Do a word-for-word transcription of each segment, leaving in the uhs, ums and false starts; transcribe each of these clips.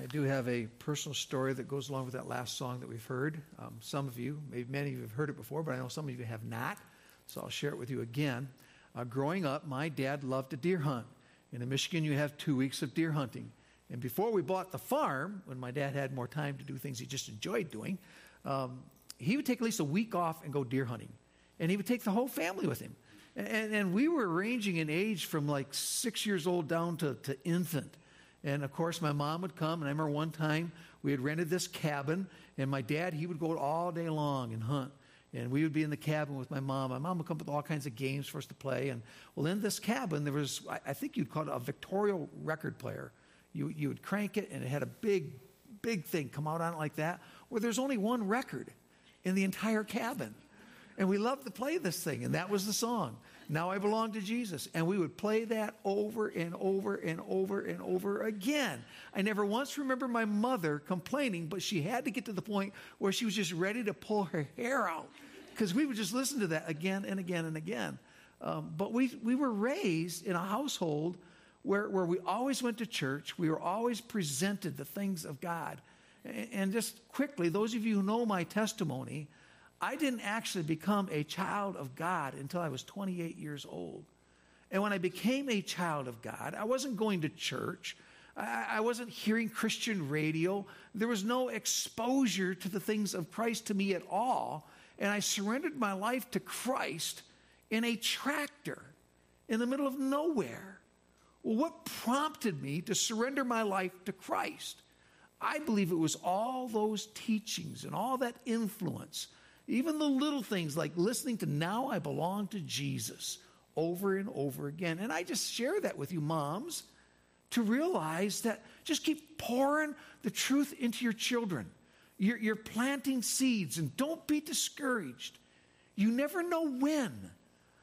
do have a personal story that goes along with that last song that we've heard. Um, some of you, maybe many of you have heard it before, but I know some of you have not, so I'll share it with you again. Uh, growing up, my dad loved to deer hunt. And in Michigan, you have two weeks of deer hunting. And before we bought the farm, when my dad had more time to do things he just enjoyed doing, um, he would take at least a week off and go deer hunting. And he would take the whole family with him. And, and we were ranging in age from like six years old down to, to infant. And, of course, my mom would come. And I remember one time we had rented this cabin. And my dad, he would go all day long and hunt. And we would be in the cabin with my mom. My mom would come up with all kinds of games for us to play. And, well, in this cabin, there was, I think you'd call it a Victorial record player. You, you would crank it, and it had a big, big thing come out on it like that, where there's only one record in the entire cabin. And we loved to play this thing, and that was the song, Now I Belong to Jesus. And we would play that over and over and over and over again. I never once remember my mother complaining, but she had to get to the point where she was just ready to pull her hair out, because we would just listen to that again and again and again. Um, but we, we were raised in a household where, where we always went to church. We were always presented the things of God. And, and just quickly, those of you who know my testimony, I didn't actually become a child of God until I was twenty-eight years old. And when I became a child of God, I wasn't going to church. I, I wasn't hearing Christian radio. There was no exposure to the things of Christ to me at all. And I surrendered my life to Christ in a tractor in the middle of nowhere. Well, what prompted me to surrender my life to Christ? I believe it was all those teachings and all that influence. Even the little things like listening to Now I Belong to Jesus over and over again. And I just share that with you, moms, to realize that just keep pouring the truth into your children. You're, you're planting seeds, and don't be discouraged. You never know when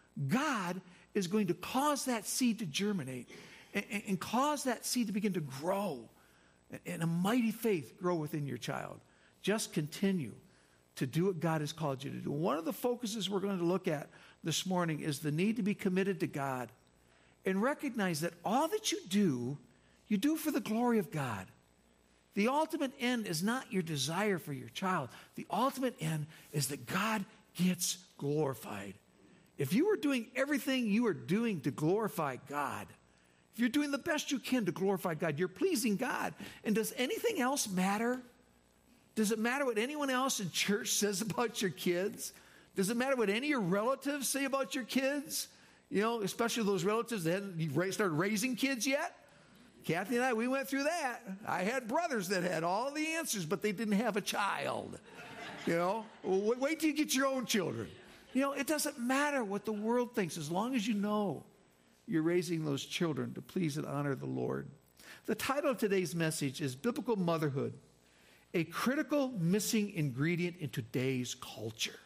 God is going to cause that seed to germinate and, and cause that seed to begin to grow, and a mighty faith grow within your child. Just continue to do what God has called you to do. One of the focuses we're going to look at this morning is the need to be committed to God and recognize that all that you do, you do for the glory of God. The ultimate end is not your desire for your child. The ultimate end is that God gets glorified. If you are doing everything you are doing to glorify God, if you're doing the best you can to glorify God, you're pleasing God. And does anything else matter? Does it matter what anyone else in church says about your kids? Does it matter what any of your relatives say about your kids? You know, especially those relatives that hadn't started raising kids yet. Kathy and I, we went through that. I had brothers that had all the answers, but they didn't have a child. You know, wait, wait till you get your own children. You know, it doesn't matter what the world thinks as long as you know you're raising those children to please and honor the Lord. The title of today's message is Biblical Motherhood, a critical missing ingredient in today's culture.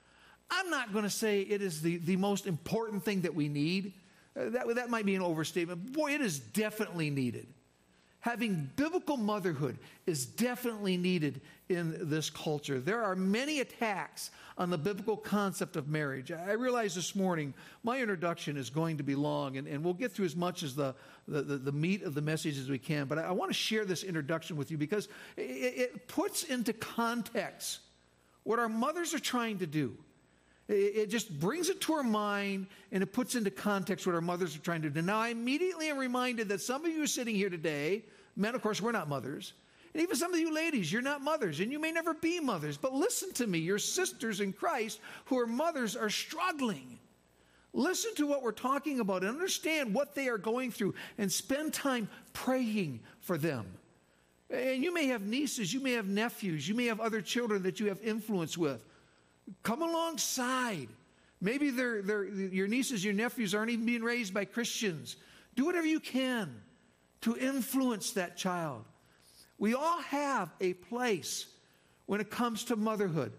I'm not going to say it is the, the most important thing that we need. Uh, that, that might be an overstatement. Boy, it is definitely needed. Having biblical motherhood is definitely needed in this culture. There are many attacks on the biblical concept of marriage. I realize this morning my introduction is going to be long, and, and we'll get through as much as the, the, the, the meat of the message as we can. But I, I want to share this introduction with you because it, it puts into context what our mothers are trying to do. It just brings it to our mind, and it puts into context what our mothers are trying to do. Now, I immediately am reminded that some of you are sitting here today, men, of course, we're not mothers, and even some of you ladies, you're not mothers, and you may never be mothers. But listen to me, your sisters in Christ who are mothers are struggling. Listen to what we're talking about and understand what they are going through, and spend time praying for them. And you may have nieces, you may have nephews, you may have other children that you have influence with. Come alongside. Maybe they're, they're, your nieces, your nephews aren't even being raised by Christians. Do whatever you can to influence that child. We all have a place when it comes to motherhood.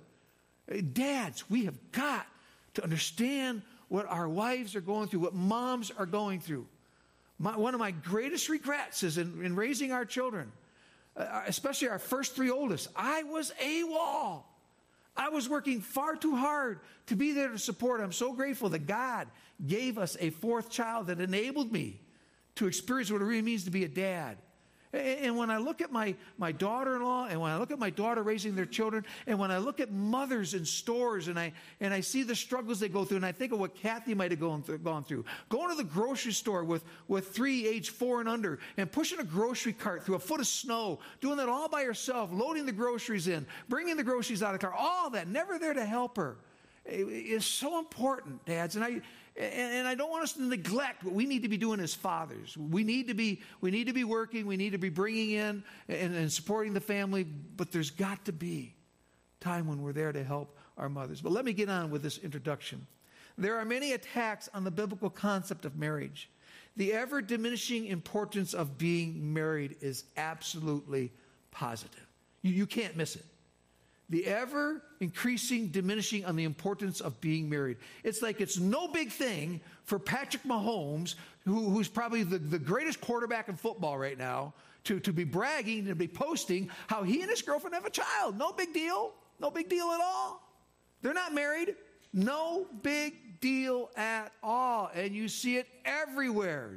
Dads, we have got to understand what our wives are going through, what moms are going through. My, one of my greatest regrets is in, in raising our children, uh, especially our first three oldest. I was AWOL. I was working far too hard to be there to support. I'm so grateful that God gave us a fourth child that enabled me to experience what it really means to be a dad. And when I look at my, my daughter-in-law, and when I look at my daughter raising their children, and when I look at mothers in stores, and I and I see the struggles they go through, and I think of what Kathy might have gone through, gone through. Going to the grocery store with, with three, age four and under, and pushing a grocery cart through a foot of snow, doing that all by herself, loading the groceries in, bringing the groceries out of the car, all that, never there to help her. It is so important, dads. And I and, and I don't want us to neglect what we need to be doing as fathers. We need to be we need to be working. We need to be bringing in and, and supporting the family. But there's got to be time when we're there to help our mothers. But let me get on with this introduction. There are many attacks on the biblical concept of marriage. The ever-diminishing importance of being married is absolutely positive. You, you can't miss it. The ever-increasing diminishing on the importance of being married. It's like it's no big thing for Patrick Mahomes, who, who's probably the, the greatest quarterback in football right now, to, to be bragging and be posting how he and his girlfriend have a child. No big deal. No big deal at all. They're not married. No big deal at all. And you see it everywhere.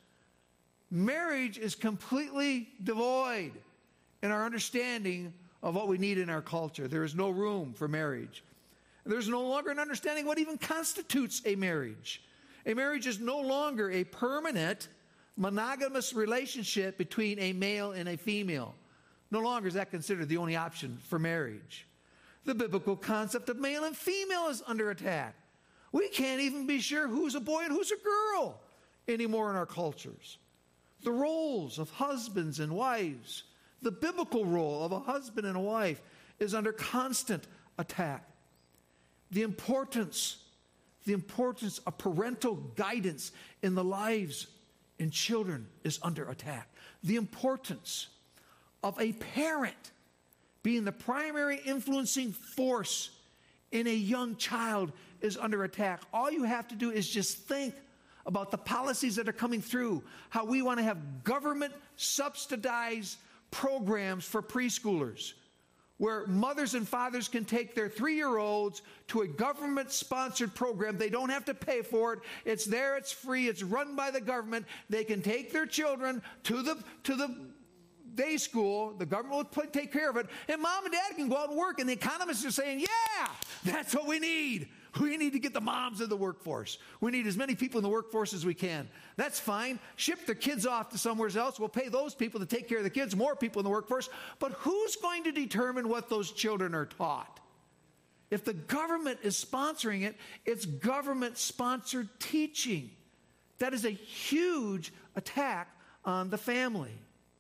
Marriage is completely devoid in our understanding of what we need in our culture. There is no room for marriage. There's no longer an understanding what even constitutes a marriage. A marriage is no longer a permanent, monogamous relationship between a male and a female. No longer is that considered the only option for marriage. The biblical concept of male and female is under attack. We can't even be sure who's a boy and who's a girl anymore in our cultures. The roles of husbands and wives, the biblical role of a husband and a wife, is under constant attack. The importance, the importance of parental guidance in the lives and children is under attack. The importance of a parent being the primary influencing force in a young child is under attack. All you have to do is just think about the policies that are coming through, how we want to have government subsidized programs for preschoolers, where mothers and fathers can take their three-year-olds to a government-sponsored program. They don't have to pay for it. It's there. It's free. It's run by the government. They can take their children to the to the day school. The government will play, take care of it. And mom and dad can go out and work. And the economists are saying, yeah, that's what we need. We need to get the moms in the workforce. We need as many people in the workforce as we can. That's fine. Ship their kids off to somewhere else. We'll pay those people to take care of the kids, more people in the workforce. But who's going to determine what those children are taught? If the government is sponsoring it, it's government-sponsored teaching. That is a huge attack on the family.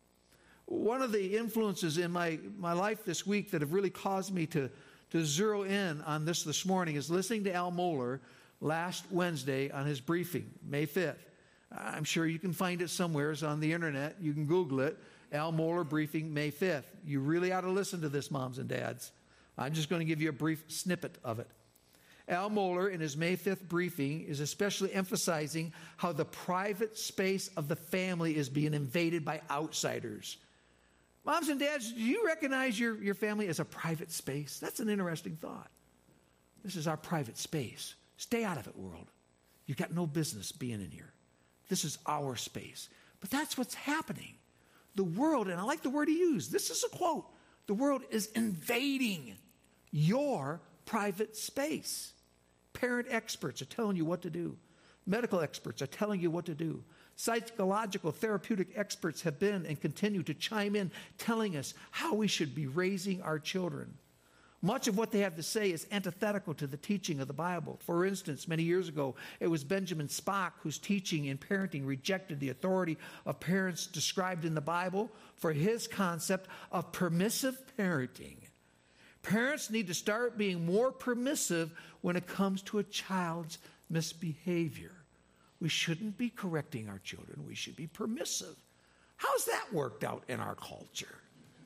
One of the influences in my, my life this week that have really caused me to to zero in on this this morning is listening to Al Mohler last Wednesday on his briefing, May fifth. I'm sure you can find it somewhere. It's on the internet. You can Google it. Al Mohler briefing, May fifth. You really ought to listen to this, moms and dads. I'm just going to give you a brief snippet of it. Al Mohler, in his May fifth briefing, is especially emphasizing how the private space of the family is being invaded by outsiders. Moms and dads, do you recognize your, your family as a private space? That's an interesting thought. This is our private space. Stay out of it, world. You've got no business being in here. This is our space. But that's what's happening. The world, and I like the word he used, this is a quote, the world is invading your private space. Parent experts are telling you what to do. Medical experts are telling you what to do. Psychological, therapeutic experts have been and continue to chime in, telling us how we should be raising our children. Much of what they have to say is antithetical to the teaching of the Bible. For instance, many years ago, it was Benjamin Spock whose teaching in parenting rejected the authority of parents described in the Bible for his concept of permissive parenting. Parents need to start being more permissive when it comes to a child's misbehavior. We shouldn't be correcting our children. We should be permissive. How's that worked out in our culture?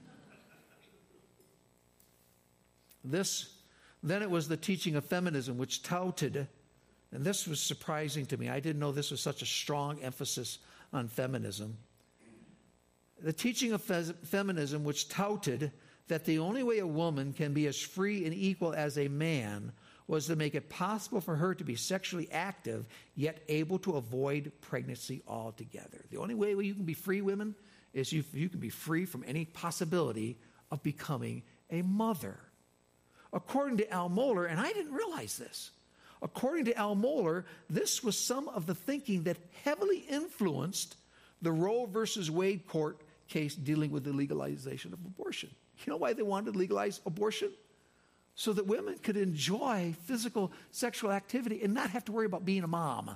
This, then it was the teaching of feminism, which touted, and this was surprising to me. I didn't know this was such a strong emphasis on feminism. The teaching of fe- feminism, which touted that the only way a woman can be as free and equal as a man was to make it possible for her to be sexually active, yet able to avoid pregnancy altogether. The only way you can be free, women, is you, you can be free from any possibility of becoming a mother. According to Al Mohler, and I didn't realize this, according to Al Mohler, this was some of the thinking that heavily influenced the Roe versus Wade court case dealing with the legalization of abortion. You know why they wanted to legalize abortion? So that women could enjoy physical sexual activity and not have to worry about being a mom.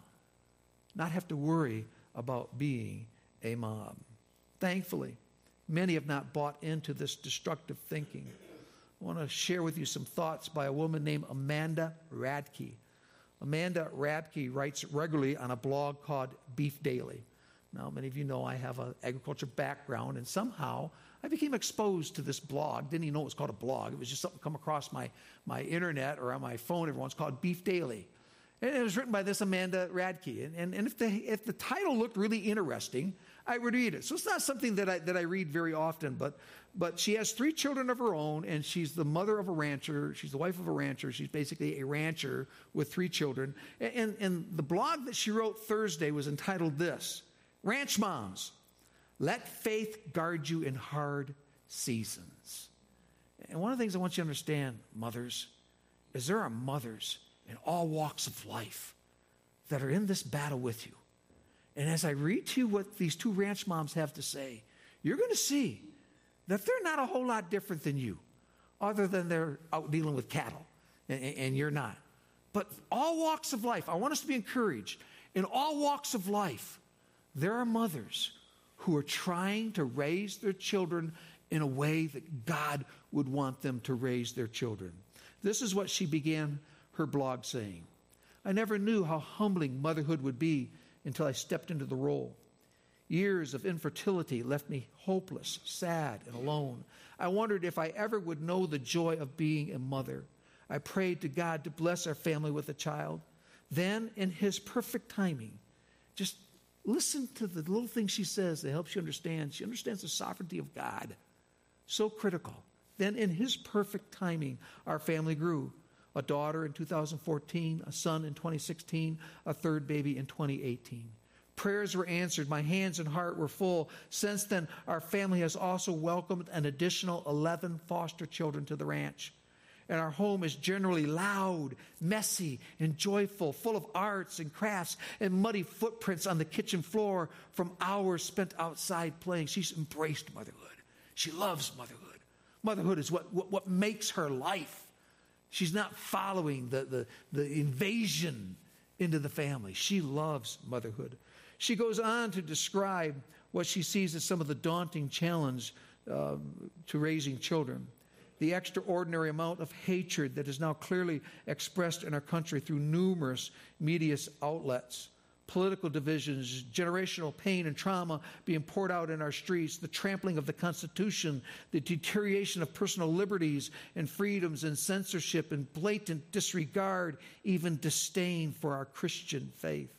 Not have to worry about being a mom. Thankfully, many have not bought into this destructive thinking. I want to share with you some thoughts by a woman named Amanda Radke. Amanda Radke writes regularly on a blog called Beef Daily. Now, many of you know I have an agriculture background, and somehow I became exposed to this blog. Didn't even know it was called a blog. It was just something come across my, my internet or on my phone every once, called Beef Daily. And it was written by this Amanda Radke. And, and, and if, the, if the title looked really interesting, I would read it. So it's not something that I, that I read very often, but, but she has three children of her own, and she's the mother of a rancher. She's the wife of a rancher. She's basically a rancher with three children. And, and, and the blog that she wrote Thursday was entitled this, Ranch Moms, Let Faith Guard You in Hard Seasons. And one of the things I want you to understand, mothers, is there are mothers in all walks of life that are in this battle with you. And as I read to you what these two ranch moms have to say, you're going to see that they're not a whole lot different than you, other than they're out dealing with cattle, and, and you're not. But all walks of life, I want us to be encouraged. In all walks of life, there are mothers who are trying to raise their children in a way that God would want them to raise their children. This is what she began her blog saying. I never knew how humbling motherhood would be until I stepped into the role. Years of infertility left me hopeless, sad, and alone. I wondered if I ever would know the joy of being a mother. I prayed to God to bless our family with a child. Then, in His perfect timing, just listen to the little things she says that helps you understand. She understands the sovereignty of God. So critical. Then in His perfect timing, our family grew. A daughter in two thousand fourteen, a son in twenty sixteen, a third baby in twenty eighteen. Prayers were answered. My hands and heart were full. Since then, our family has also welcomed an additional eleven foster children to the ranch. And our home is generally loud, messy, and joyful, full of arts and crafts and muddy footprints on the kitchen floor from hours spent outside playing. She's embraced motherhood. She loves motherhood. Motherhood is what, what, what makes her life. She's not following the, the, the invasion into the family. She loves motherhood. She goes on to describe what she sees as some of the daunting challenge uh, to raising children. The extraordinary amount of hatred that is now clearly expressed in our country through numerous media outlets. Political divisions, generational pain and trauma being poured out in our streets, the trampling of the Constitution, the deterioration of personal liberties and freedoms and censorship and blatant disregard, even disdain for our Christian faith.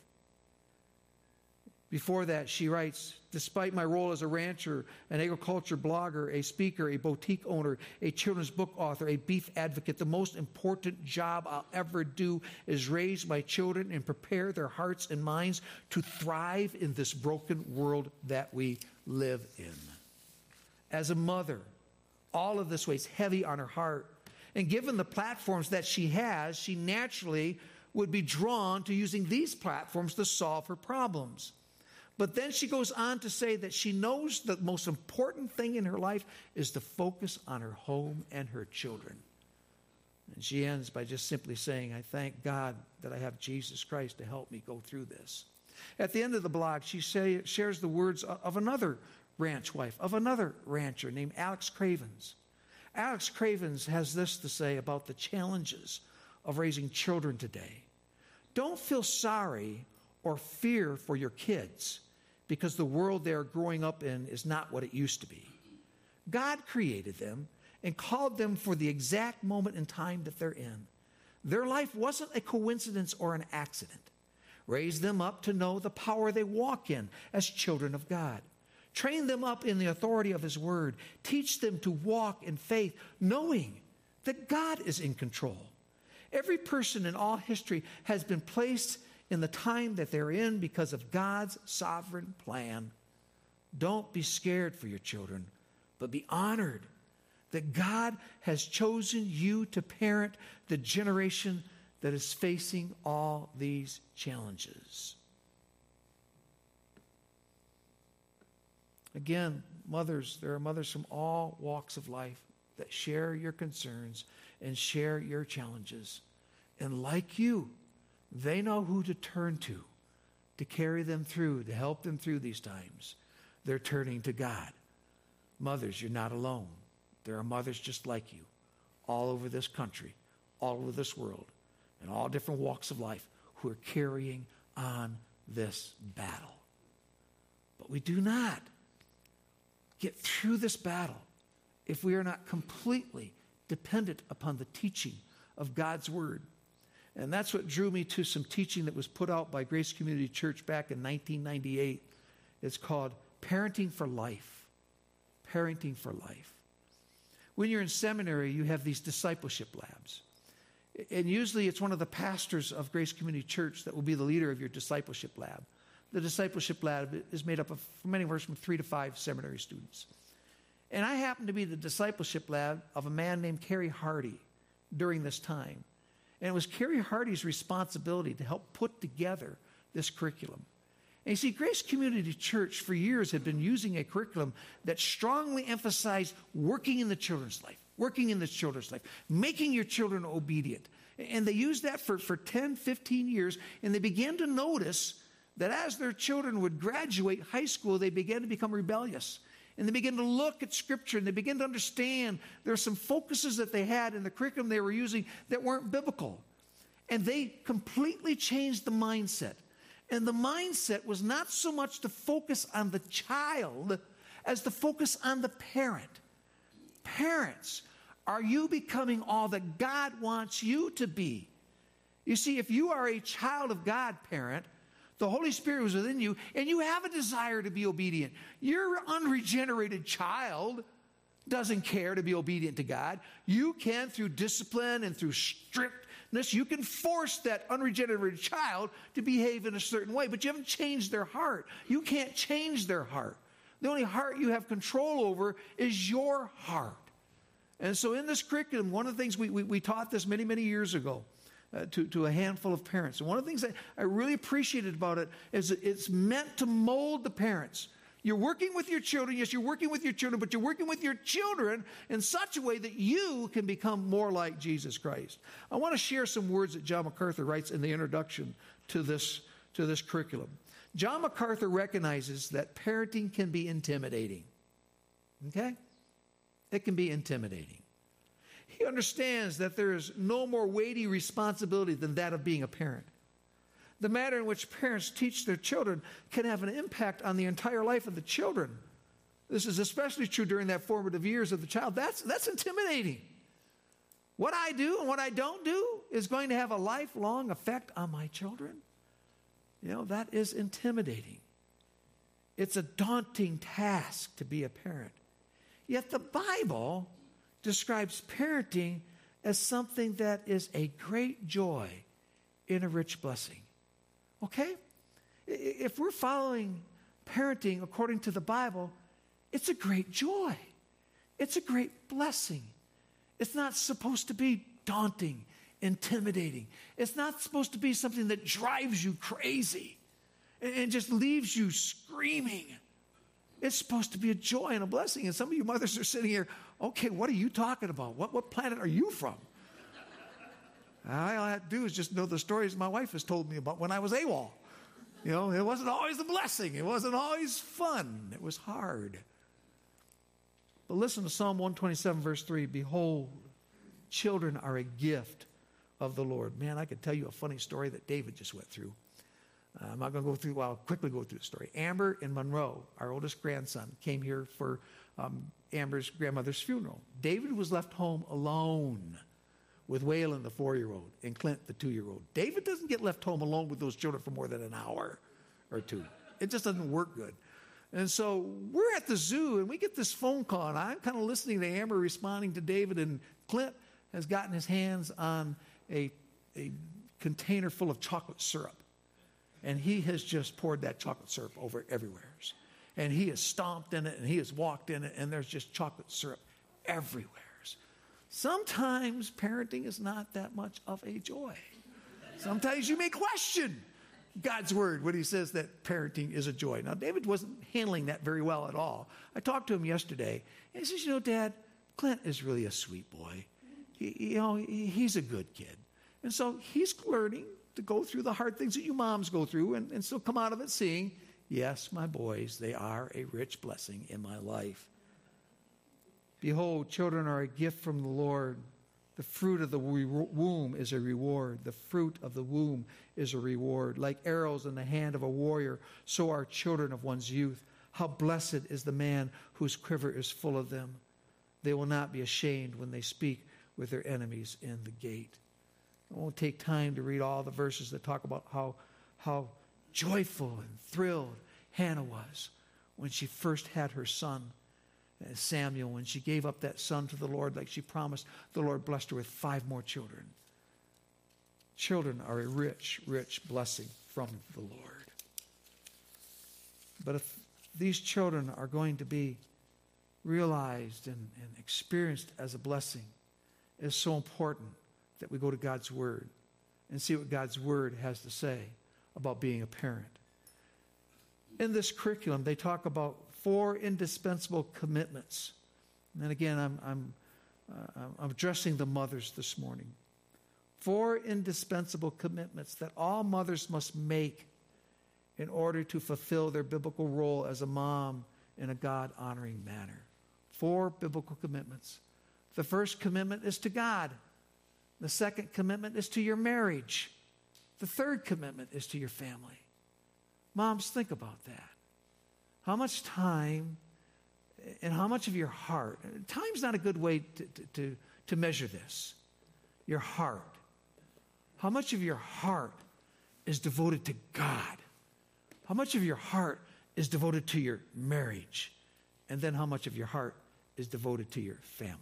Before that, she writes, despite my role as a rancher, an agriculture blogger, a speaker, a boutique owner, a children's book author, a beef advocate, the most important job I'll ever do is raise my children and prepare their hearts and minds to thrive in this broken world that we live in. As a mother, all of this weighs heavy on her heart. And given the platforms that she has, she naturally would be drawn to using these platforms to solve her problems. But then she goes on to say that she knows the most important thing in her life is to focus on her home and her children. And she ends by just simply saying, I thank God that I have Jesus Christ to help me go through this. At the end of the blog, she say, shares the words of another ranch wife, of another rancher named Alex Cravens. Alex Cravens has this to say about the challenges of raising children today. Don't feel sorry or fear for your kids, because the world they are growing up in is not what it used to be. God created them and called them for the exact moment in time that they're in. Their life wasn't a coincidence or an accident. Raise them up to know the power they walk in as children of God. Train them up in the authority of His Word. Teach them to walk in faith, knowing that God is in control. Every person in all history has been placed in the time that they're in because of God's sovereign plan. Don't be scared for your children, but be honored that God has chosen you to parent the generation that is facing all these challenges. Again, mothers, there are mothers from all walks of life that share your concerns and share your challenges. And like you, they know who to turn to, to carry them through, to help them through these times. They're turning to God. Mothers, you're not alone. There are mothers just like you, all over this country, all over this world, in all different walks of life, who are carrying on this battle. But we do not get through this battle if we are not completely dependent upon the teaching of God's Word. And that's what drew me to some teaching that was put out by Grace Community Church back in nineteen ninety-eight. It's called Parenting for Life. Parenting for Life. When you're in seminary, you have these discipleship labs. And usually it's one of the pastors of Grace Community Church that will be the leader of your discipleship lab. The discipleship lab is made up of, for many of us, from three to five seminary students. And I happened to be the discipleship lab of a man named Kerry Hardy during this time. And it was Kerry Hardy's responsibility to help put together this curriculum. And you see, Grace Community Church for years had been using a curriculum that strongly emphasized working in the children's life, working in the children's life, making your children obedient. And they used that for, for ten, fifteen years, and they began to notice that as their children would graduate high school, they began to become rebellious. And they began to look at Scripture, and they began to understand there are some focuses that they had in the curriculum they were using that weren't biblical. And they completely changed the mindset. And the mindset was not so much to focus on the child as to focus on the parent. Parents, are you becoming all that God wants you to be? You see, if you are a child of God, parent, the Holy Spirit was within you, and you have a desire to be obedient. Your unregenerated child doesn't care to be obedient to God. You can, through discipline and through strictness, you can force that unregenerated child to behave in a certain way, but you haven't changed their heart. You can't change their heart. The only heart you have control over is your heart. And so in this curriculum, one of the things we, we, we taught this many, many years ago, Uh, to, to a handful of parents. And one of the things that I really appreciated about it is that it's meant to mold the parents. You're working with your children. Yes, you're working with your children, but you're working with your children in such a way that you can become more like Jesus Christ. I want to share some words that John MacArthur writes in the introduction to this, to this curriculum. John MacArthur recognizes that parenting can be intimidating. Okay? It can be intimidating. He understands that there is no more weighty responsibility than that of being a parent. The manner in which parents teach their children can have an impact on the entire life of the children. This is especially true during that formative years of the child. That's, that's intimidating. What I do and what I don't do is going to have a lifelong effect on my children. You know, that is intimidating. It's a daunting task to be a parent. Yet the Bible describes parenting as something that is a great joy in a rich blessing. Okay? If we're following parenting according to the Bible, it's a great joy. It's a great blessing. It's not supposed to be daunting, intimidating. It's not supposed to be something that drives you crazy and just leaves you screaming. It's supposed to be a joy and a blessing. And some of you mothers are sitting here, okay, what are you talking about? What, what planet are you from? All I have to do is just know the stories my wife has told me about when I was AWOL. You know, it wasn't always a blessing. It wasn't always fun. It was hard. But listen to Psalm one twenty-seven, verse three. Behold, children are a gift of the Lord. Man, I could tell you a funny story that David just went through. Uh, I'm not going to go through, well, I'll quickly go through the story. Amber and Monroe, our oldest grandson, came here for um, Amber's grandmother's funeral. David was left home alone with Waylon, the four-year-old, and Clint, the two-year-old. David doesn't get left home alone with those children for more than an hour or two. It just doesn't work good. And so we're at the zoo, and we get this phone call, and I'm kind of listening to Amber responding to David, and Clint has gotten his hands on a, a container full of chocolate syrup. And he has just poured that chocolate syrup over everywhere. And he has stomped in it, and he has walked in it, and there's just chocolate syrup everywhere. Sometimes parenting is not that much of a joy. Sometimes you may question God's word when he says that parenting is a joy. Now, David wasn't handling that very well at all. I talked to him yesterday, and he says, you know, Dad, Clint is really a sweet boy. He, you know, he, he's a good kid. And so he's learning to go through the hard things that you moms go through and, and still come out of it seeing, yes, my boys, they are a rich blessing in my life. Behold, children are a gift from the Lord. The fruit of the womb is a reward. The fruit of the womb is a reward. Like arrows in the hand of a warrior, so are children of one's youth. How blessed is the man whose quiver is full of them. They will not be ashamed when they speak with their enemies in the gate. I won't take time to read all the verses that talk about how, how joyful and thrilled Hannah was when she first had her son, Samuel. When she gave up that son to the Lord like she promised, the Lord blessed her with five more children. Children are a rich, rich blessing from the Lord. But if these children are going to be realized and, and experienced as a blessing, it's so important that we go to God's Word and see what God's Word has to say about being a parent. In this curriculum, they talk about four indispensable commitments. And again, I'm, I'm, uh, I'm addressing the mothers this morning. Four indispensable commitments that all mothers must make in order to fulfill their biblical role as a mom in a God-honoring manner. Four biblical commitments. The first commitment is to God. The second commitment is to your marriage. The third commitment is to your family. Moms, think about that. How much time and how much of your heart, time's not a good way to, to, to, to measure this. Your heart. How much of your heart is devoted to God? How much of your heart is devoted to your marriage? And then how much of your heart is devoted to your family?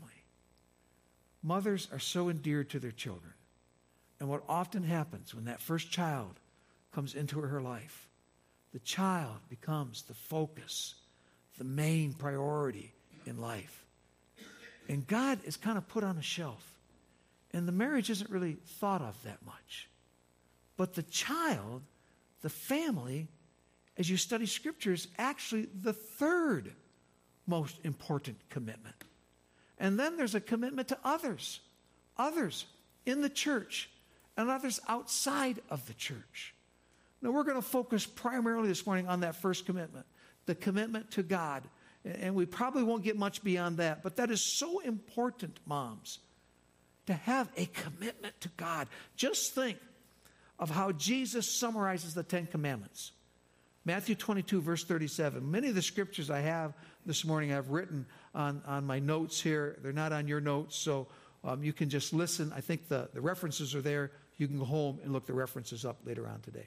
Mothers are so endeared to their children. And what often happens when that first child comes into her life, the child becomes the focus, the main priority in life. And God is kind of put on a shelf. And the marriage isn't really thought of that much. But the child, the family, as you study Scripture, is actually the third most important commitment. And then there's a commitment to others. Others in the church and others outside of the church. Now, we're going to focus primarily this morning on that first commitment, the commitment to God. And we probably won't get much beyond that. But that is so important, moms, to have a commitment to God. Just think of how Jesus summarizes the Ten Commandments. Matthew twenty-two, verse thirty-seven. Many of the scriptures I have this morning I've written on, on my notes here. They're not on your notes, so um, you can just listen. I think the, the references are there. You can go home and look the references up later on today.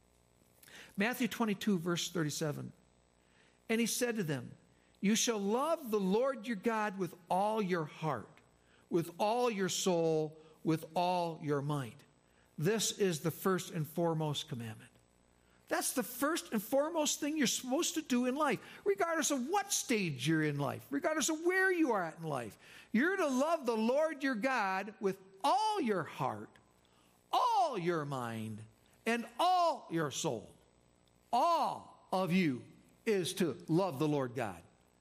Matthew twenty-two, verse thirty-seven. And he said to them, you shall love the Lord your God with all your heart, with all your soul, with all your might. This is the first and foremost commandment. That's the first and foremost thing you're supposed to do in life, regardless of what stage you're in life, regardless of where you are at in life. You're to love the Lord your God with all your heart, all your mind, and all your soul. All of you is to love the Lord God.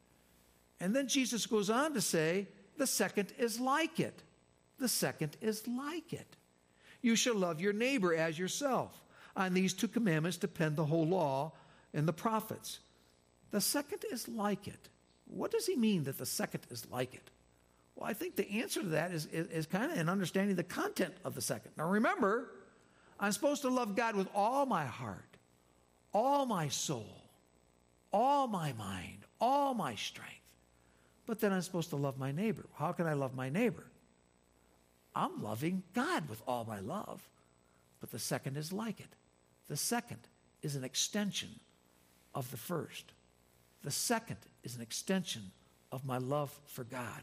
And then Jesus goes on to say, the second is like it. The second is like it. You shall love your neighbor as yourself. On these two commandments depend the whole law and the prophets. The second is like it. What does he mean that the second is like it? Well, I think the answer to that is, is, is kind of in understanding the content of the second. Now remember, I'm supposed to love God with all my heart, all my soul, all my mind, all my strength. But then I'm supposed to love my neighbor. How can I love my neighbor? I'm loving God with all my love. But the second is like it. The second is an extension of the first. The second is an extension of my love for God.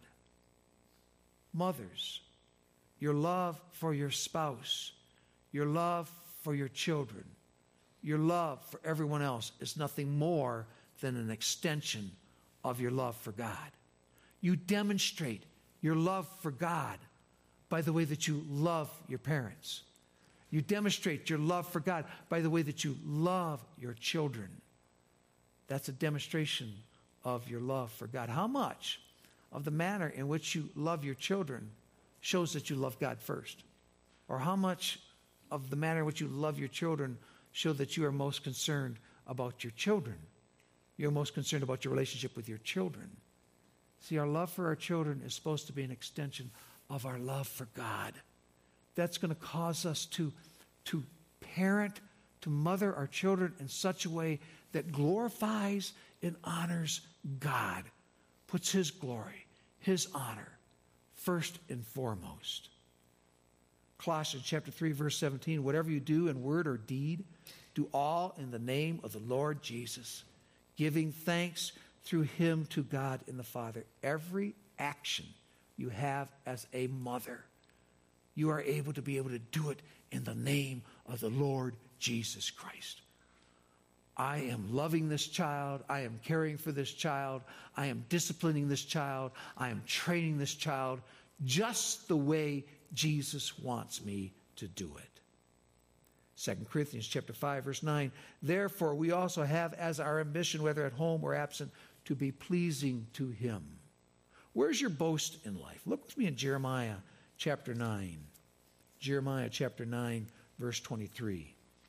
Mothers, your love for your spouse, your love for your children, your love for everyone else is nothing more than an extension of your love for God. You demonstrate your love for God by the way that you love your parents. You demonstrate your love for God by the way that you love your children. That's a demonstration of your love for God. How much of the manner in which you love your children shows that you love God first? Or how much of the manner in which you love your children show that you are most concerned about your children? You're most concerned about your relationship with your children. See, our love for our children is supposed to be an extension of our love for God. That's going to cause us to, to parent, to mother our children in such a way that glorifies and honors God, puts His glory, His honor first and foremost. Colossians chapter three, verse seventeen, whatever you do in word or deed, do all in the name of the Lord Jesus, giving thanks through Him to God and the Father. Every action you have as a mother, you are able to be able to do it in the name of the Lord Jesus Christ. I am loving this child. I am caring for this child. I am disciplining this child. I am training this child just the way Jesus wants me to do it. Second Corinthians chapter five, verse nine, therefore we also have as our ambition, whether at home or absent, to be pleasing to Him. Where's your boast in life? Look with me in Jeremiah chapter nine. Jeremiah chapter nine, verse twenty-three.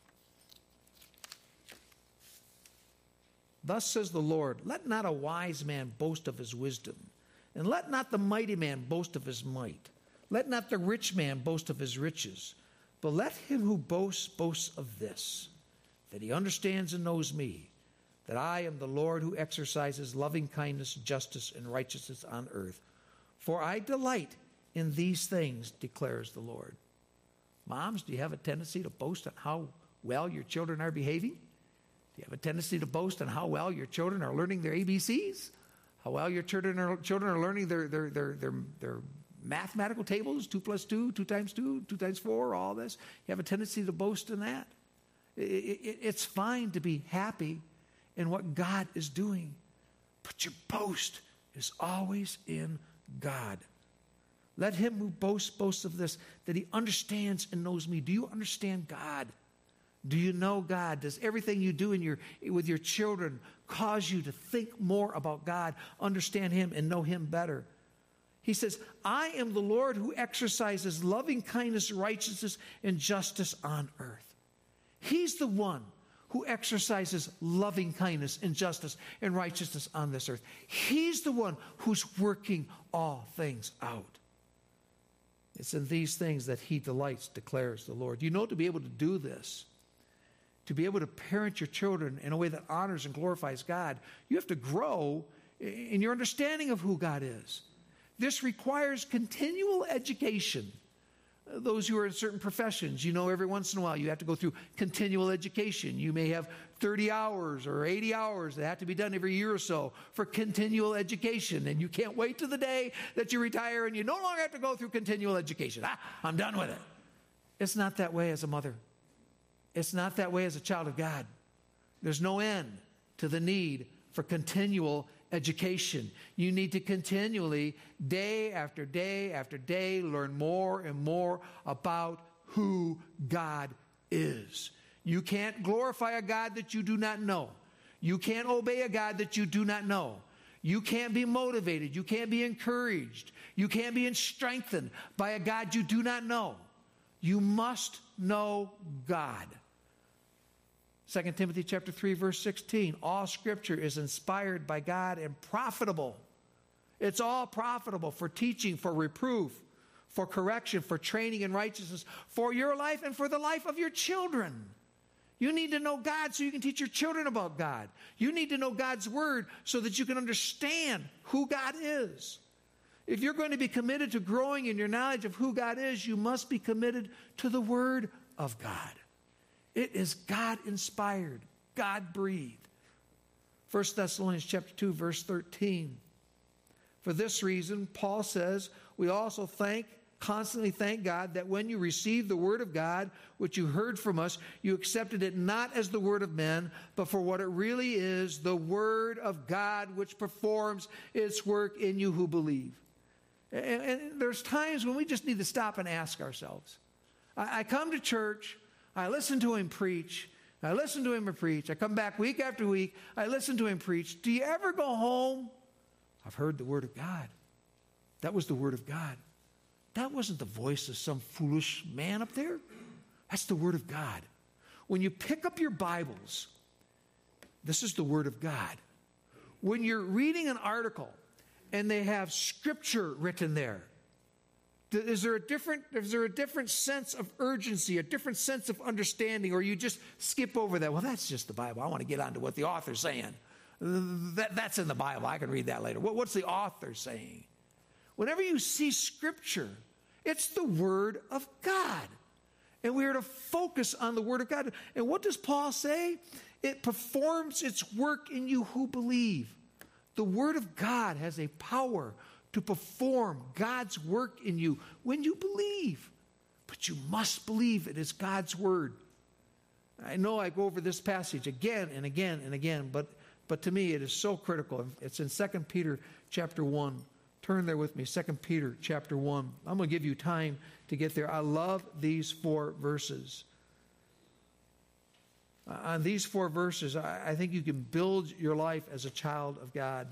Thus says the Lord, let not a wise man boast of his wisdom, and let not the mighty man boast of his might. Let not the rich man boast of his riches, but let him who boasts boast of this, that he understands and knows me, that I am the Lord who exercises loving kindness, justice, and righteousness on earth. For I delight in these things, declares the Lord. Moms, do you have a tendency to boast on how well your children are behaving? Do you have a tendency to boast on how well your children are learning their A B Cs? How well your children are, children are learning their, their, their, their, their mathematical tables, two plus two, two times two, two times four, all this? You have a tendency to boast in that? It, it, it's fine to be happy in what God is doing, but your boast is always in God. Let him who boasts boast of this, that he understands and knows me. Do you understand God? Do you know God? Does everything you do in your, with your children cause you to think more about God, understand Him, and know Him better? He says, I am the Lord who exercises loving kindness, righteousness, and justice on earth. He's the one who exercises loving kindness and justice and righteousness on this earth. He's the one who's working all things out. It's in these things that He delights, declares the Lord. You know, to be able to do this, to be able to parent your children in a way that honors and glorifies God, you have to grow in your understanding of who God is. This requires continual education. Those who are in certain professions, you know, every once in a while you have to go through continual education. You may have thirty hours or eighty hours that have to be done every year or so for continual education. And you can't wait to the day that you retire and you no longer have to go through continual education. Ah, I'm done with it. It's not that way as a mother. It's not that way as a child of God. There's no end to the need for continual education. You need to continually, day after day after day, learn more and more about who God is. You can't glorify a God that you do not know. You can't obey a God that you do not know. You can't be motivated. You can't be encouraged. You can't be strengthened by a God you do not know. You must know God. Second Timothy chapter three, verse sixteen, all Scripture is inspired by God and profitable. It's all profitable for teaching, for reproof, for correction, for training in righteousness, for your life and for the life of your children. You need to know God so you can teach your children about God. You need to know God's Word so that you can understand who God is. If you're going to be committed to growing in your knowledge of who God is, you must be committed to the Word of God. It is God-inspired, God-breathed. First Thessalonians chapter two, verse thirteen. For this reason, Paul says, we also thank constantly thank God that when you received the word of God, which you heard from us, you accepted it not as the word of men, but for what it really is, the word of God, which performs its work in you who believe. And, and there's times when we just need to stop and ask ourselves. I, I come to church, I listen to him preach, I listen to him preach, I come back week after week, I listen to him preach. Do you ever go home? I've heard the word of God. That was the word of God. That wasn't the voice of some foolish man up there. That's the word of God. When you pick up your Bibles, this is the word of God. When you're reading an article and they have scripture written there, is there a different, is there a different sense of urgency, a different sense of understanding, or you just skip over that? Well, that's just the Bible. I want to get on to what the author's saying. That, that's in the Bible. I can read that later. What, what's the author saying? Whenever you see Scripture, it's the Word of God. And we are to focus on the Word of God. And what does Paul say? It performs its work in you who believe. The Word of God has a power to perform God's work in you when you believe. But you must believe it is God's Word. I know I go over this passage again and again and again, but, but to me it is so critical. It's in Second Peter chapter one. Turn there with me, Second Peter chapter one. I'm going to give you time to get there. I love these four verses. Uh, on these four verses, I, I think you can build your life as a child of God.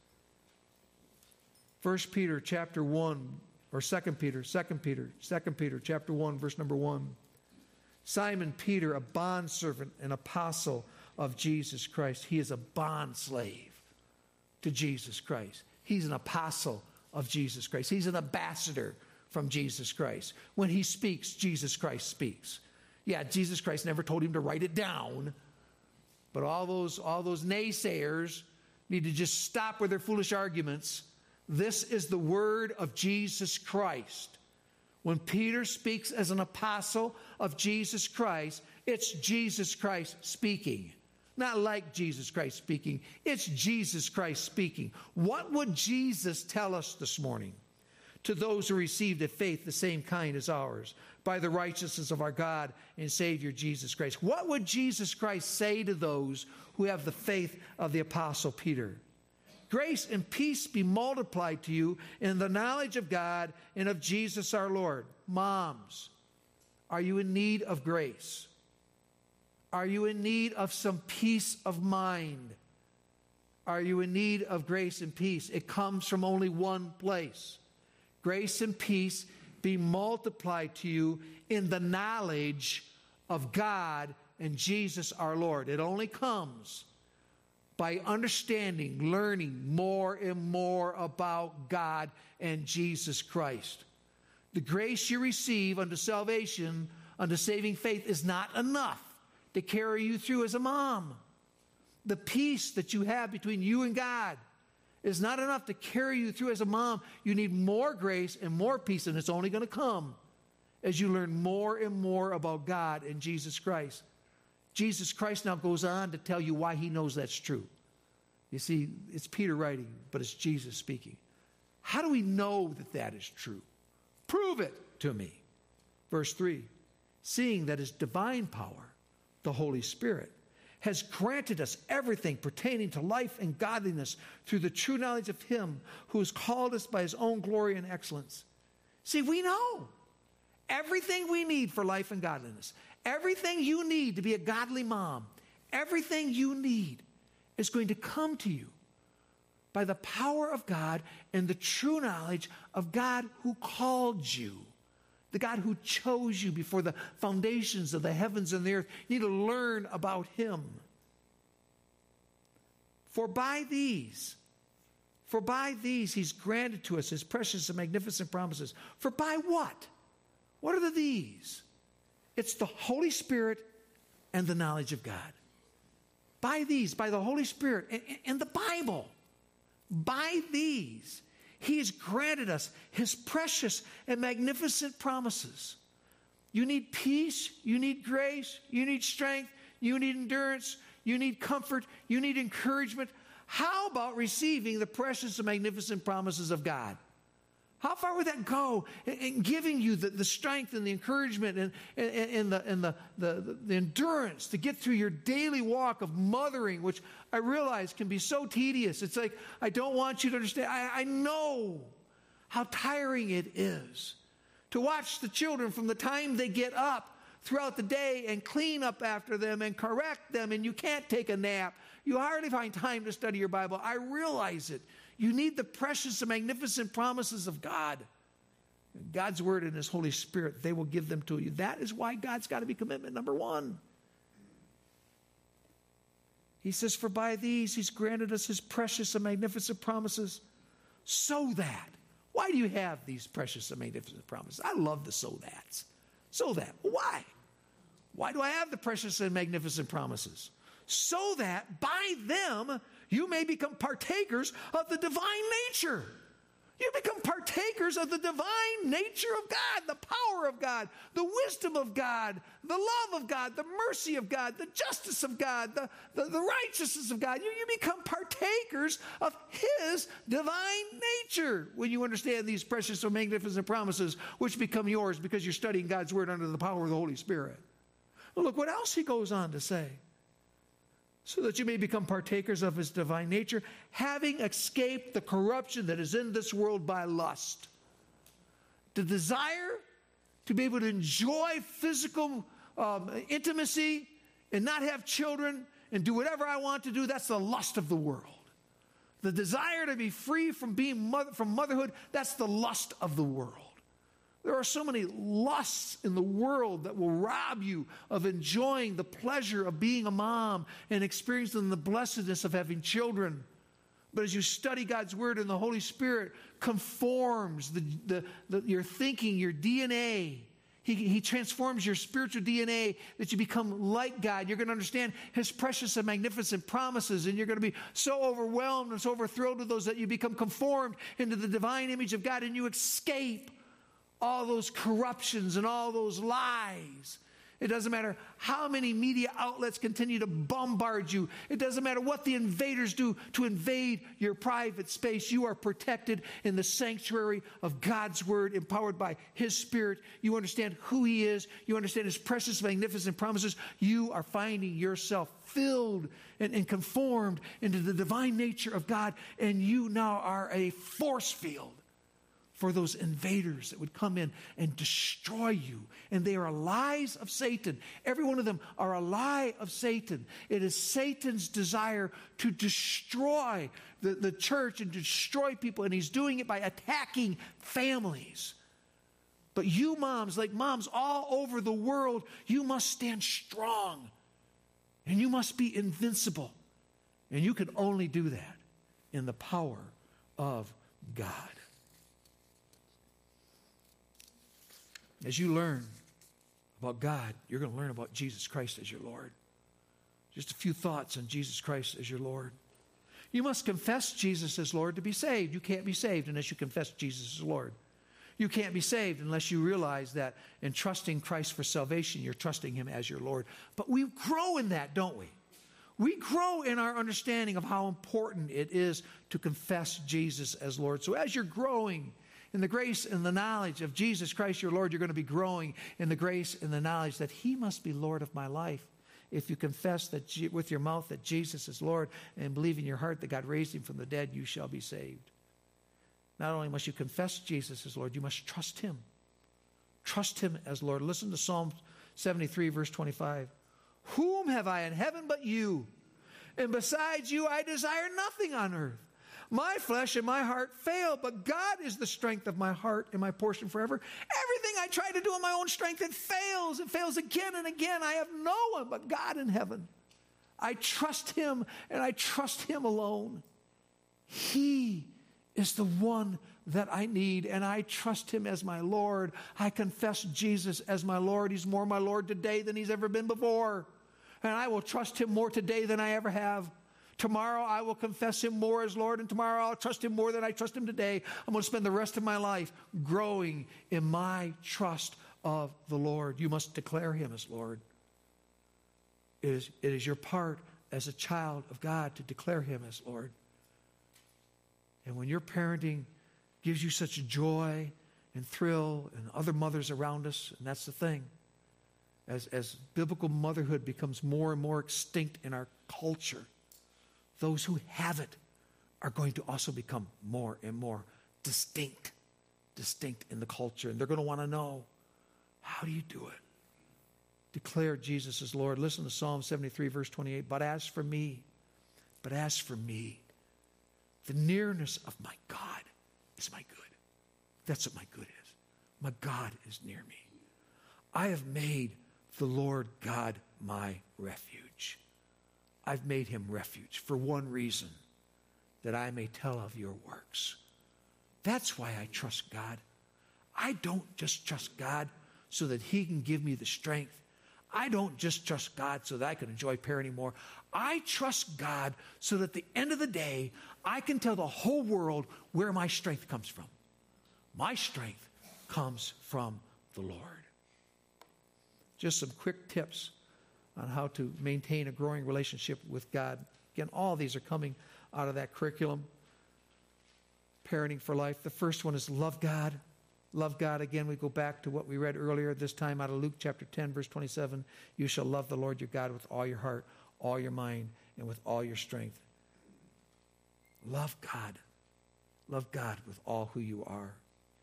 First Peter chapter one, or Second Peter, Second Peter, Second Peter chapter one, verse number one. Simon Peter, a bondservant and apostle of Jesus Christ. He is a bond slave to Jesus Christ. He's an apostle of Jesus Christ. He's an ambassador from Jesus Christ. When he speaks, Jesus Christ speaks. Yeah, Jesus Christ never told him to write it down, but all those, all those naysayers need to just stop with their foolish arguments. This is the word of Jesus Christ. When Peter speaks as an apostle of Jesus Christ, it's Jesus Christ speaking. Not like Jesus Christ speaking. It's Jesus Christ speaking. What would Jesus tell us this morning? To those who received a faith the same kind as ours, by the righteousness of our God and Savior Jesus Christ. What would Jesus Christ say to those who have the faith of the Apostle Peter? Grace and peace be multiplied to you in the knowledge of God and of Jesus our Lord. Moms, are you in need of grace? Are you in need of some peace of mind? Are you in need of grace and peace? It comes from only one place. Grace and peace be multiplied to you in the knowledge of God and Jesus our Lord. It only comes by understanding, learning more and more about God and Jesus Christ. The grace you receive unto salvation, unto saving faith, is not enough to carry you through as a mom. The peace that you have between you and God is not enough to carry you through as a mom. You need more grace and more peace, and it's only going to come as you learn more and more about God and Jesus Christ. Jesus Christ now goes on to tell you why he knows that's true. You see, it's Peter writing, but it's Jesus speaking. How do we know that that is true? Prove it to me. Verse three, seeing that his divine power, the Holy Spirit, has granted us everything pertaining to life and godliness through the true knowledge of him who has called us by his own glory and excellence. See, we know everything we need for life and godliness. Everything you need to be a godly mom, everything you need is going to come to you by the power of God and the true knowledge of God who called you. The God who chose you before the foundations of the heavens and the earth. You need to learn about him. For by these, for by these he's granted to us his precious and magnificent promises. For by what? What are the these? It's the Holy Spirit and the knowledge of God. By these, by the Holy Spirit and, and the Bible. By these, he has granted us his precious and magnificent promises. You need peace, you need grace, you need strength, you need endurance, you need comfort, you need encouragement. How about receiving the precious and magnificent promises of God? How far would that go in, in giving you the, the strength and the encouragement and, and, and, the, and the, the, the endurance to get through your daily walk of mothering, which I realize can be so tedious. It's like, I don't want you to understand. I, I know how tiring it is to watch the children from the time they get up throughout the day and clean up after them and correct them, and you can't take a nap. You hardly find time to study your Bible. I realize it. You need the precious and magnificent promises of God. God's Word and His Holy Spirit, they will give them to you. That is why God's got to be commitment number one. He says, for by these He's granted us His precious and magnificent promises, so that. Why do you have these precious and magnificent promises? I love the so that's. So that. Why? Why do I have the precious and magnificent promises? So that by them you may become partakers of the divine nature. You become partakers of the divine nature of God, the power of God, the wisdom of God, the love of God, the mercy of God, the justice of God, the, the, the righteousness of God. You, you become partakers of His divine nature when you understand these precious and magnificent promises, which become yours because you're studying God's Word under the power of the Holy Spirit. Well, look what else he goes on to say. So that you may become partakers of His divine nature, having escaped the corruption that is in this world by lust. The desire to be able to enjoy physical um, intimacy and not have children and do whatever I want to do, that's the lust of the world. The desire to be free from being mother, from motherhood, that's the lust of the world. There are so many lusts in the world that will rob you of enjoying the pleasure of being a mom and experiencing the blessedness of having children. But as you study God's Word and the Holy Spirit conforms the, the, the, your thinking, your D N A. He, he transforms your spiritual D N A that you become like God. You're going to understand His precious and magnificent promises, and you're going to be so overwhelmed and so overthrilled with those that you become conformed into the divine image of God, and you escape all those corruptions and all those lies. It doesn't matter how many media outlets continue to bombard you. It doesn't matter what the invaders do to invade your private space. You are protected in the sanctuary of God's Word, empowered by His Spirit. You understand who He is. You understand His precious, magnificent promises. You are finding yourself filled and, and conformed into the divine nature of God, and you now are a force field for those invaders that would come in and destroy you. And they are lies of Satan. Every one of them are a lie of Satan. It is Satan's desire to destroy the, the church and destroy people. And he's doing it by attacking families. But you moms, like moms all over the world, you must stand strong. And you must be invincible. And you can only do that in the power of God. As you learn about God, you're going to learn about Jesus Christ as your Lord. Just a few thoughts on Jesus Christ as your Lord. You must confess Jesus as Lord to be saved. You can't be saved unless you confess Jesus as Lord. You can't be saved unless you realize that in trusting Christ for salvation, you're trusting Him as your Lord. But we grow in that, don't we? We grow in our understanding of how important it is to confess Jesus as Lord. So as you're growing in the grace and the knowledge of Jesus Christ your Lord, you're going to be growing in the grace and the knowledge that He must be Lord of my life. If you confess that G- with your mouth that Jesus is Lord and believe in your heart that God raised Him from the dead, you shall be saved. Not only must you confess Jesus as Lord, you must trust Him. Trust Him as Lord. Listen to Psalm seventy-three, verse twenty-five. Whom have I in heaven but you? And besides you, I desire nothing on earth. My flesh and my heart fail, but God is the strength of my heart and my portion forever. Everything I try to do in my own strength, it fails. It fails again and again. I have no one but God in heaven. I trust Him, and I trust Him alone. He is the one that I need, and I trust Him as my Lord. I confess Jesus as my Lord. He's more my Lord today than He's ever been before. And I will trust Him more today than I ever have. Tomorrow I will confess Him more as Lord, and tomorrow I'll trust Him more than I trust Him today. I'm going to spend the rest of my life growing in my trust of the Lord. You must declare Him as Lord. It is, it is your part as a child of God to declare Him as Lord. And when you're parenting gives you such joy and thrill, and other mothers around us. And that's the thing. As, as biblical motherhood becomes more and more extinct in our culture, those who have it are going to also become more and more distinct, distinct in the culture. And they're going to want to know, how do you do it? Declare Jesus as Lord. Listen to Psalm seventy-three, verse twenty-eight. But as for me, but as for me, the nearness of my God is my good. That's what my good is. My God is near me. I have made the Lord God my refuge. I've made him refuge for one reason, that I may tell of your works. That's why I trust God. I don't just trust God so that he can give me the strength. I don't just trust God so that I can enjoy parenting more. I trust God so that at the end of the day, I can tell the whole world where my strength comes from. My strength comes from the Lord. Just some quick tips on how to maintain a growing relationship with God. Again, all these are coming out of that curriculum, Parenting for Life. The first one is love God. Love God. Again, we go back to what we read earlier, this time out of Luke chapter ten, verse twenty-seven. You shall love the Lord your God with all your heart, all your mind, and with all your strength. Love God. Love God with all who you are.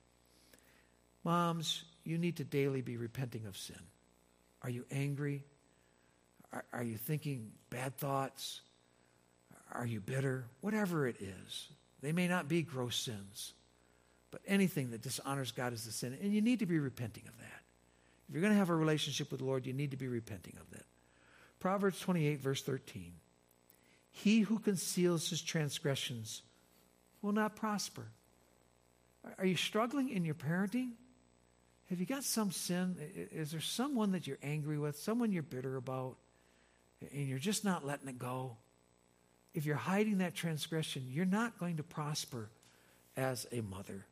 Moms, you need to daily be repenting of sin. Are you angry? Are, are you thinking bad thoughts? Are you bitter? Whatever it is. They may not be gross sins, but anything that dishonors God is a sin, and you need to be repenting of that. If you're going to have a relationship with the Lord, you need to be repenting of that. Proverbs twenty-eight, verse thirteen. He who conceals his transgressions will not prosper. Are you struggling in your parenting? Have you got some sin? Is there someone that you're angry with, someone you're bitter about, and you're just not letting it go? If you're hiding that transgression, you're not going to prosper as a mother.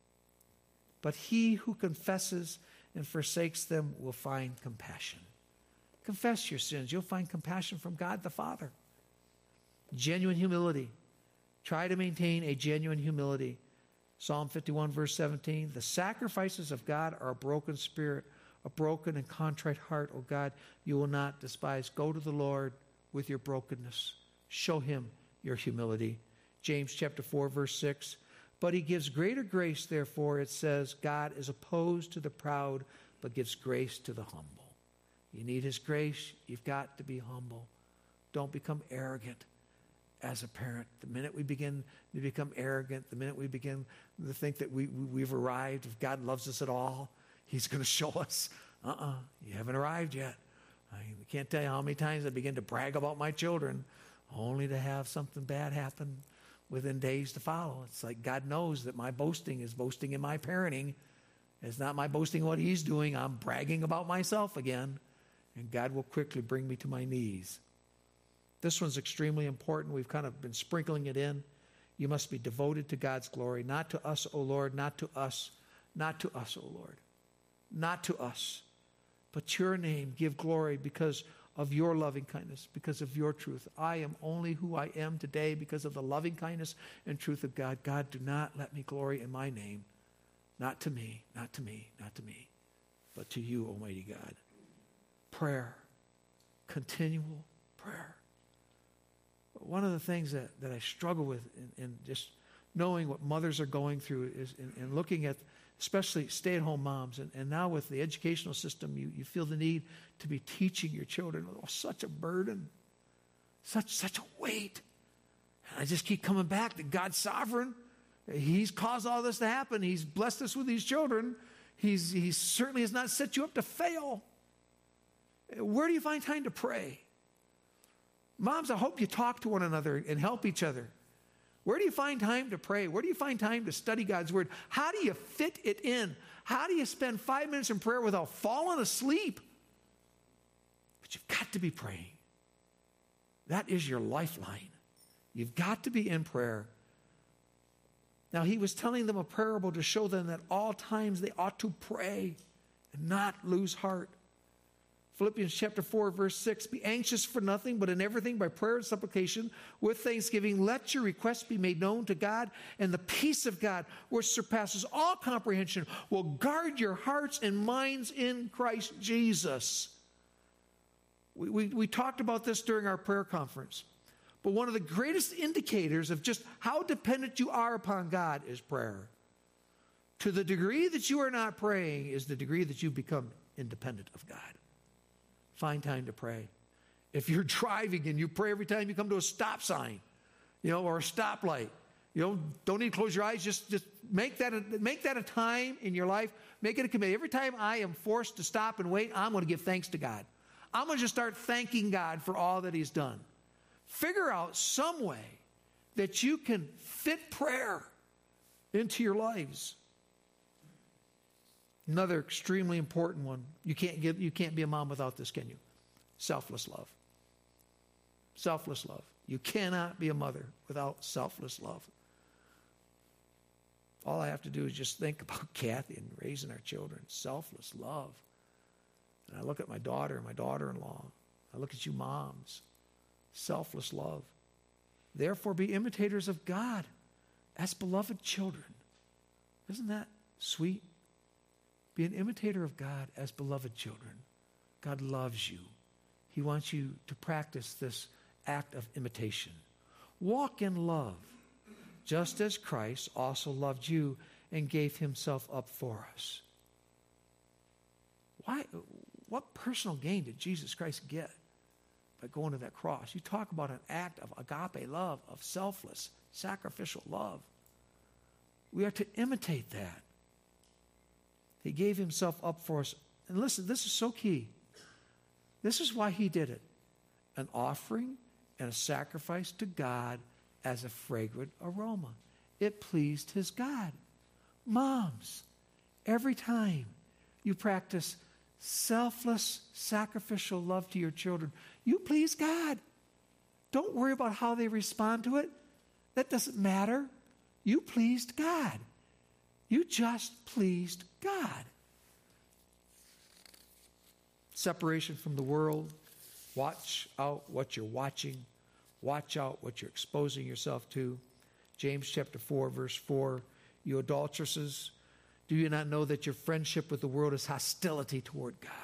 But he who confesses and forsakes them will find compassion. Confess your sins. You'll find compassion from God the Father. Genuine humility. Try to maintain a genuine humility. Psalm fifty-one, verse seventeen. The sacrifices of God are a broken spirit, a broken and contrite heart, O God, you will not despise. Go to the Lord with your brokenness. Show him your humility. James chapter four, verse six. But he gives greater grace, therefore, it says, God is opposed to the proud, but gives grace to the humble. You need his grace. You've got to be humble. Don't become arrogant as a parent. The minute we begin to become arrogant, the minute we begin to think that we, we, we've arrived, if God loves us at all, he's going to show us, uh-uh, you haven't arrived yet. I can't tell you how many times I begin to brag about my children, only to have something bad happen within days to follow. It's like God knows that my boasting is boasting in my parenting. It's not my boasting what he's doing. I'm bragging about myself again. And God will quickly bring me to my knees. This one's extremely important. We've kind of been sprinkling it in. You must be devoted to God's glory. Not to us, O Lord, not to us. Not to us, O Lord. Not to us. But to your name give glory because of your loving kindness, because of your truth. I am only who I am today because of the loving kindness and truth of God. God, do not let me glory in my name. Not to me, not to me, not to me, but to you, Almighty God. Prayer. Continual prayer. One of the things that, that I struggle with in, in just knowing what mothers are going through is in, in looking at especially stay-at-home moms. And, and now with the educational system, you, you feel the need to be teaching your children. Oh, such a burden. Such, such a weight. And I just keep coming back to God's sovereign. He's caused all this to happen. He's blessed us with these children. He's, he certainly has not set you up to fail. Where do you find time to pray? Moms, I hope you talk to one another and help each other. Where do you find time to pray? Where do you find time to study God's word? How do you fit it in? How do you spend five minutes in prayer without falling asleep? But you've got to be praying. That is your lifeline. You've got to be in prayer. Now, he was telling them a parable to show them that all times they ought to pray and not lose heart. Philippians chapter four, verse six, be anxious for nothing, but in everything by prayer and supplication with thanksgiving, let your requests be made known to God, and the peace of God, which surpasses all comprehension, will guard your hearts and minds in Christ Jesus. We, we, we talked about this during our prayer conference, but one of the greatest indicators of just how dependent you are upon God is prayer. To the degree that you are not praying is the degree that you become independent of God. Find time to pray. If you're driving and you pray every time you come to a stop sign, you know, or a stoplight, you know, don't need to close your eyes. Just, just make that a, make that a time in your life. Make it a commitment. Every time I am forced to stop and wait, I'm going to give thanks to God. I'm going to just start thanking God for all that He's done. Figure out some way that you can fit prayer into your lives. Another extremely important one. You can't give, you can't be a mom without this, can you? Selfless love. Selfless love. You cannot be a mother without selfless love. All I have to do is just think about Kathy and raising our children. Selfless love. And I look at my daughter and my daughter-in-law. I look at you moms. Selfless love. Therefore, be imitators of God as beloved children. Isn't that sweet? Be an imitator of God as beloved children. God loves you. He wants you to practice this act of imitation. Walk in love, just as Christ also loved you and gave himself up for us. Why? What personal gain did Jesus Christ get by going to that cross? You talk about an act of agape love, of selfless, sacrificial love. We are to imitate that. He gave himself up for us. And listen, this is so key. This is why he did it. An offering and a sacrifice to God as a fragrant aroma. It pleased his God. Moms, every time you practice selfless, sacrificial love to your children, you please God. Don't worry about how they respond to it. That doesn't matter. You pleased God. You just pleased God. Separation from the world. Watch out what you're watching. Watch out what you're exposing yourself to. James chapter four, verse four. You adulteresses, do you not know that your friendship with the world is hostility toward God?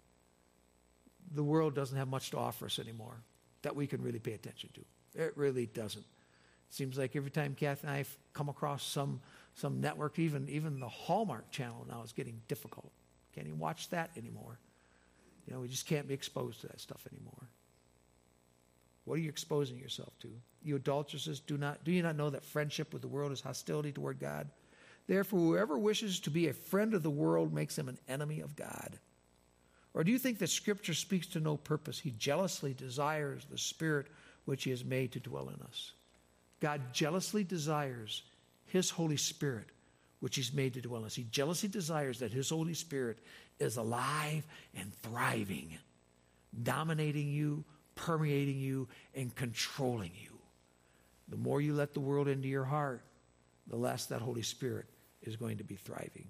The world doesn't have much to offer us anymore that we can really pay attention to. It really doesn't. It seems like every time Kathy and I come across some some network, even, even the Hallmark channel now is getting difficult. Can't even watch that anymore. You know, we just can't be exposed to that stuff anymore. What are you exposing yourself to? You adulteresses, do not do you not know that friendship with the world is hostility toward God? Therefore, whoever wishes to be a friend of the world makes him an enemy of God. Or do you think that Scripture speaks to no purpose? He jealously desires the Spirit which he has made to dwell in us. God jealously desires his Holy Spirit, which he's made to dwell in us. He jealously desires that his Holy Spirit is alive and thriving, dominating you, permeating you, and controlling you. The more you let the world into your heart, the less that Holy Spirit is going to be thriving.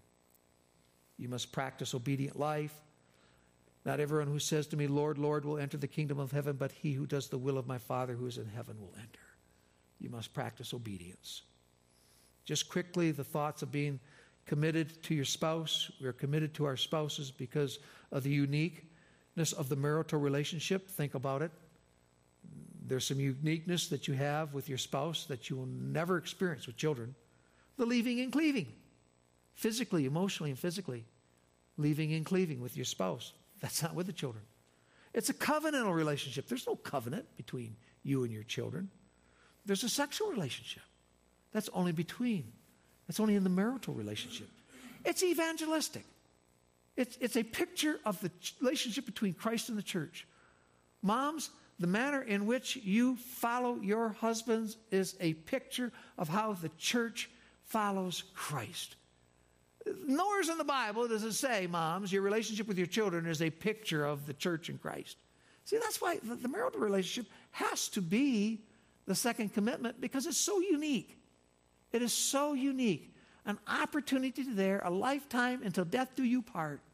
You must practice obedient life. Not everyone who says to me, Lord, Lord, will enter the kingdom of heaven, but he who does the will of my Father who is in heaven will enter. You must practice obedience. Just quickly, the thoughts of being committed to your spouse. We are committed to our spouses because of the uniqueness of the marital relationship. Think about it. There's some uniqueness that you have with your spouse that you will never experience with children. The leaving and cleaving. Physically, emotionally, and physically. Leaving and cleaving with your spouse. That's not with the children. It's a covenantal relationship. There's no covenant between you and your children. There's a sexual relationship. That's only between. That's only in the marital relationship. It's evangelistic. It's, it's a picture of the relationship between Christ and the church. Moms, the manner in which you follow your husbands is a picture of how the church follows Christ. Nowhere in the Bible does it say, moms, your relationship with your children is a picture of the church and Christ. See, that's why the, the marital relationship has to be the second commitment because it's so unique. It is so unique. An opportunity there, a lifetime until death do you part,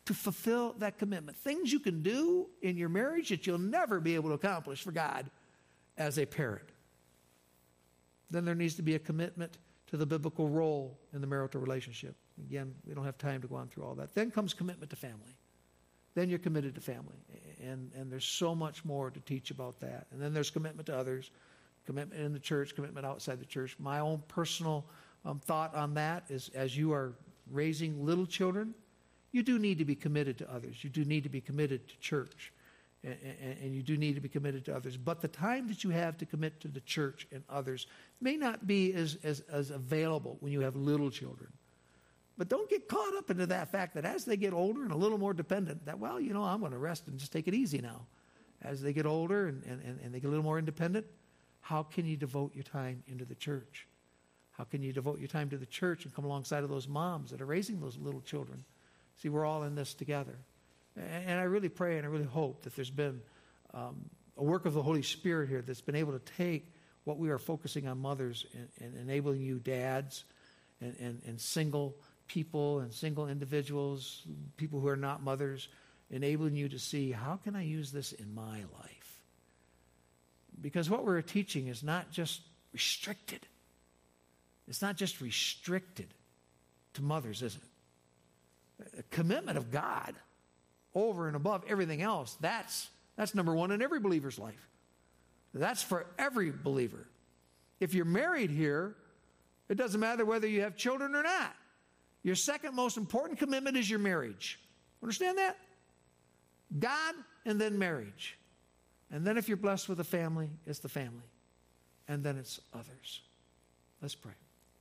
to fulfill that commitment. Things you can do in your marriage that you'll never be able to accomplish for God as a parent. Then there needs to be a commitment to the biblical role in the marital relationship. Again, we don't have time to go on through all that. Then comes commitment to family. Then you're committed to family. And, and there's so much more to teach about that. And then there's commitment to others, commitment in the church, commitment outside the church. My own personal um, thought on that is, as you are raising little children, you do need to be committed to others. You do need to be committed to church. And, and, and you do need to be committed to others. But the time that you have to commit to the church and others may not be as, as, as available when you have little children. But don't get caught up into that fact that as they get older and a little more dependent, that, well, you know, I'm going to rest and just take it easy now. As they get older and, and, and they get a little more independent, how can you devote your time into the church? How can you devote your time to the church and come alongside of those moms that are raising those little children? See, we're all in this together. And, and I really pray and I really hope that there's been um, a work of the Holy Spirit here that's been able to take what we are focusing on mothers and, and enabling you dads and, and, and single people and single individuals, people who are not mothers, enabling you to see, how can I use this in my life? Because what we're teaching is not just restricted. It's not just restricted to mothers, is it? A commitment of God over and above everything else, that's, that's number one in every believer's life. That's for every believer. If you're married here, it doesn't matter whether you have children or not. Your second most important commitment is your marriage. Understand that? God and then marriage. And then if you're blessed with a family, it's the family. And then it's others. Let's pray.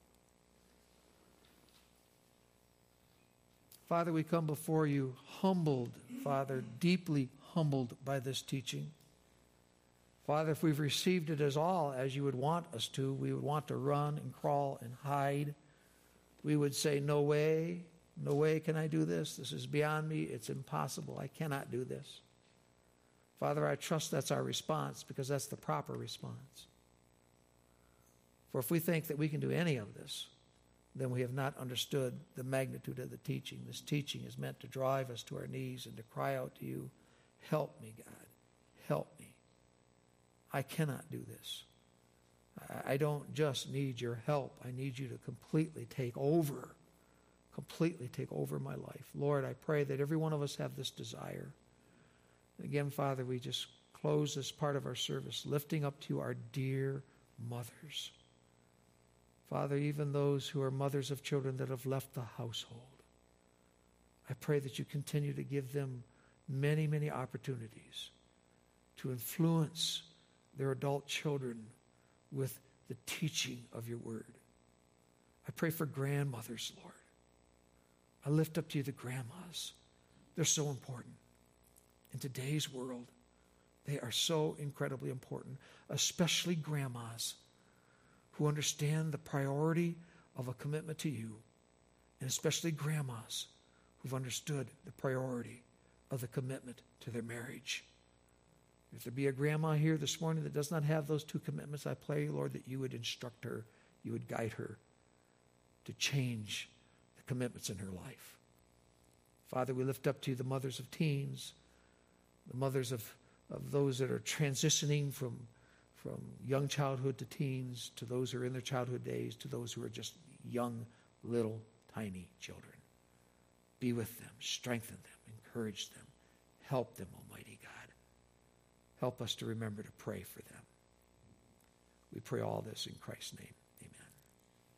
Father, we come before you humbled, Father, deeply humbled by this teaching. Father, if we've received it as all as you would want us to, we would want to run and crawl and hide. We would say, no way, no way can I do this. This is beyond me. It's impossible. I cannot do this. Father, I trust that's our response because that's the proper response. For if we think that we can do any of this, then we have not understood the magnitude of the teaching. This teaching is meant to drive us to our knees and to cry out to you, help me, God, help me. I cannot do this. I don't just need your help. I need you to completely take over, completely take over my life. Lord, I pray that every one of us have this desire. Again, Father, we just close this part of our service, lifting up to you our dear mothers. Father, even those who are mothers of children that have left the household, I pray that you continue to give them many, many opportunities to influence their adult children with the teaching of your word. I pray for grandmothers, Lord. I lift up to you the grandmas. They're so important. In today's world, they are so incredibly important, especially grandmas who understand the priority of a commitment to you, and especially grandmas who've understood the priority of the commitment to their marriage. If there be a grandma here this morning that does not have those two commitments, I pray, Lord, that you would instruct her, you would guide her to change the commitments in her life. Father, we lift up to you the mothers of teens, the mothers of, of those that are transitioning from, from young childhood to teens, to those who are in their childhood days, to those who are just young, little, tiny children. Be with them, strengthen them, encourage them, help them, Almighty God. Help us to remember to pray for them. We pray all this in Christ's name.